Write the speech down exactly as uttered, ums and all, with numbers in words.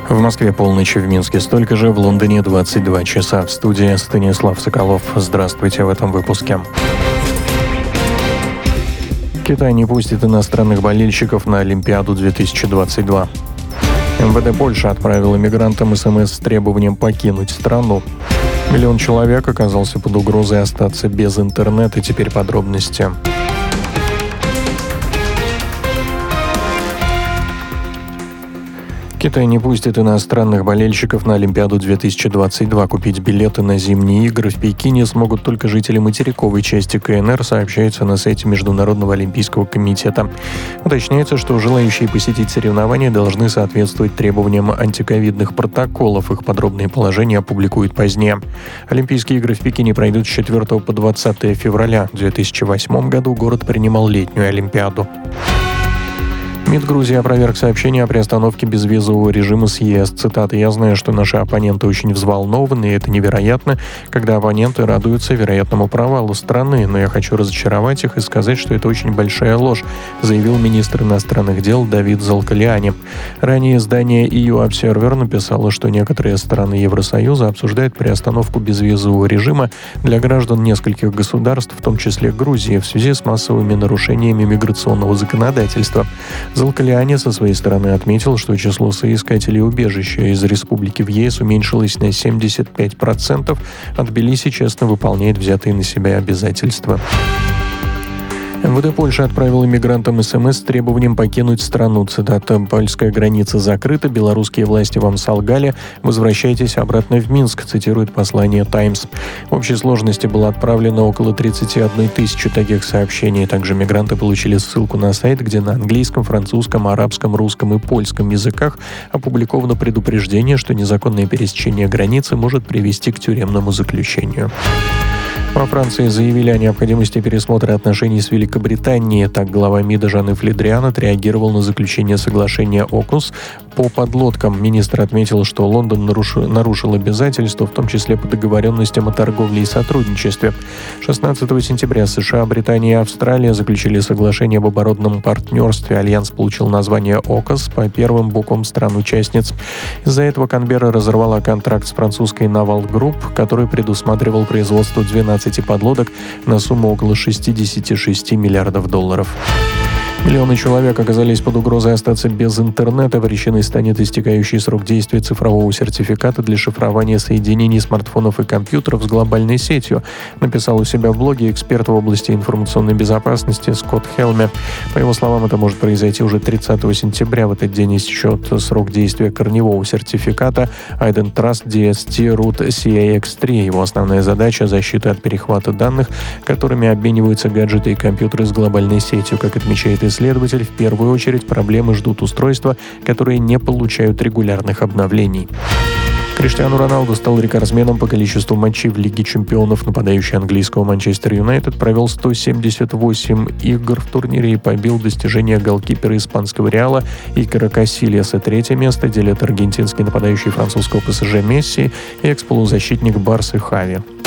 В Москве полночь, в Минске столько же, в Лондоне двадцать два часа. В студии Станислав Соколов. Здравствуйте в этом выпуске. Китай не пустит иностранных болельщиков на Олимпиаду две тысячи двадцать два. эм вэ дэ Польши отправила мигрантам СМС с требованием покинуть страну. Миллион человек оказался под угрозой остаться без интернета. Теперь подробности. Китай не пустит иностранных болельщиков на Олимпиаду две тысячи двадцать два. Купить билеты на зимние игры в Пекине смогут только жители материковой части ка эн эр, сообщается на сайте Международного олимпийского комитета. Уточняется, что желающие посетить соревнования должны соответствовать требованиям антиковидных протоколов. Их подробные положения опубликуют позднее. Олимпийские игры в Пекине пройдут с четвёртого по двадцатое февраля. В две тысячи восьмом году город принимал летнюю Олимпиаду. МИД Грузии опроверг сообщение о приостановке безвизового режима с е эс. Цитата: «Я знаю, что наши оппоненты очень взволнованы, и это невероятно, когда оппоненты радуются вероятному провалу страны. Но я хочу разочаровать их и сказать, что это очень большая ложь», заявил министр иностранных дел Давид Залкалиани. Ранее издание и ю Observer написало, что некоторые страны Евросоюза обсуждают приостановку безвизового режима для граждан нескольких государств, в том числе Грузии, в связи с массовыми нарушениями миграционного законодательства. Залкалиани со своей стороны отметил, что число соискателей убежища из республики в е эс уменьшилось на семьдесят пять процентов, а Тбилиси честно выполняет взятые на себя обязательства. эм вэ дэ Польши отправила мигрантам СМС с требованием покинуть страну. Цитата: «Польская граница закрыта, белорусские власти вам солгали, возвращайтесь обратно в Минск», цитирует послание «Таймс». В общей сложности было отправлено около тридцати одной тысячи таких сообщений. Также мигранты получили ссылку на сайт, где на английском, французском, арабском, русском и польском языках опубликовано предупреждение, что незаконное пересечение границы может привести к тюремному заключению. Во Франции заявили о необходимости пересмотра отношений с Великобританией. Так, глава МИДа Жан-Ив Ле Дриан отреагировал на заключение соглашения ОКУС по подлодкам. Министр отметил, что Лондон нарушил, нарушил обязательства, в том числе по договоренностям о торговле и сотрудничестве. шестнадцатого сентября США, Британия и Австралия заключили соглашение об оборонном партнерстве. Альянс получил название ОКУС по первым буквам стран-участниц. Из-за этого Канберра разорвала контракт с французской Naval Group, который предусматривал производство двенадцати подлодок на сумму около шестьдесят шесть миллиардов долларов. Миллионы человек оказались под угрозой остаться без интернета. Причиной станет истекающий срок действия цифрового сертификата для шифрования соединений смартфонов и компьютеров с глобальной сетью, написал у себя в блоге эксперт в области информационной безопасности Скотт Хелме. По его словам, это может произойти уже тридцатого сентября. В этот день истечет срок действия корневого сертификата Ident Trust ди эс ти Root си эй экс три. Его основная задача — защита от перехвата данных, которыми обмениваются гаджеты и компьютеры с глобальной сетью. Как отмечает исследователь, в первую очередь проблемы ждут устройства, которые не получают регулярных обновлений. Криштиану Роналду стал рекордсменом по количеству матчей в Лиге чемпионов. Нападающий английского Манчестер Юнайтед провел сто семьдесят восемь игр в турнире и побил достижения голкипера испанского Реала Икара Касильяса. Третье место делят аргентинский нападающий французского пэ эс жэ Месси и экс-полузащитник Барсы Хави.